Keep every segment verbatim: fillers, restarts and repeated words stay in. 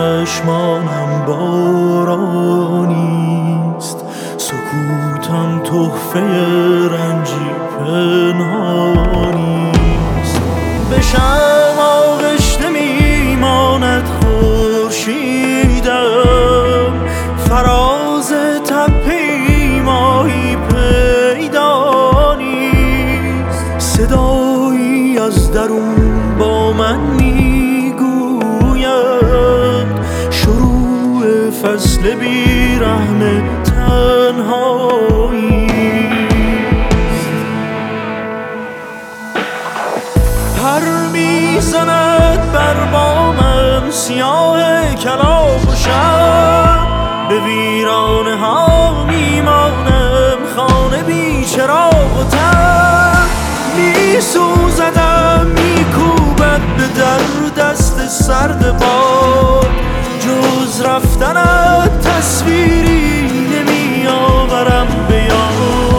چشمانم بارانیست، سکوتم تحفه رنجی پنهانیست. بشم آغشته میماند خورشیدم، فراز تپه‌ای ماهی پیدا نیست. صدایی از درون با من میگوید شروع فصل بیرحم تنهایی. پر میزند بر بامم سیاه کلاغ و شب، به ویرانه ها میمانم خانه بی چراغ و تب. میسوزدم میکوبد به در دست سرد باد، جز رفتنت تصویری نمیآورم به یاد.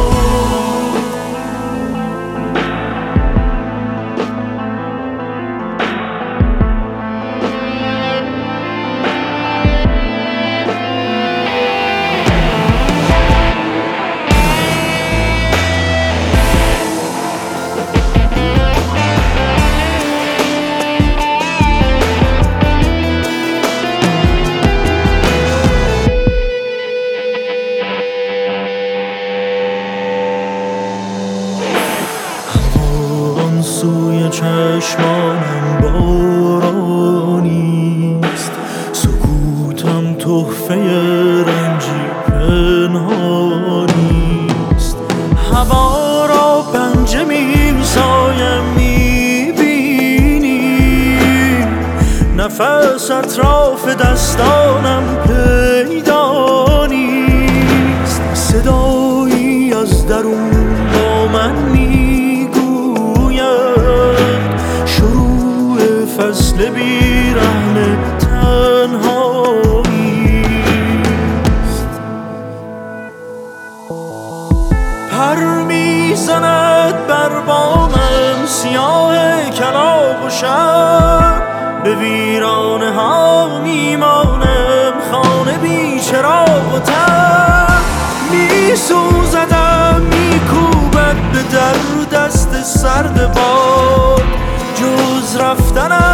سوی چشمانم بارانیست، سکوتم تحفه رنجی پنهانیست. هوا را پنجه میسایم میبینی، نفس اطراف دستانم پیدا نیست. صدایی از درون با من فصل بیرحم تنهاییست. پر میزند بر بامم سیاه کلاغ و شب، به ویرانه ها میمانم خانه بی چراغ و تب. میسوزدم میکوبد به در دست سرد باد، جز رفتنم